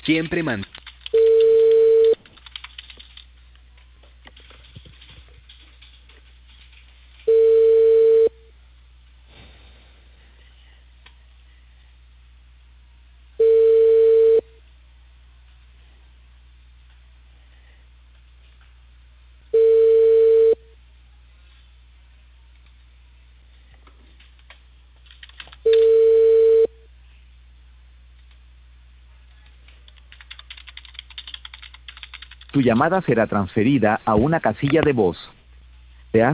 Siempre man. Tu llamada será transferida a una casilla de voz.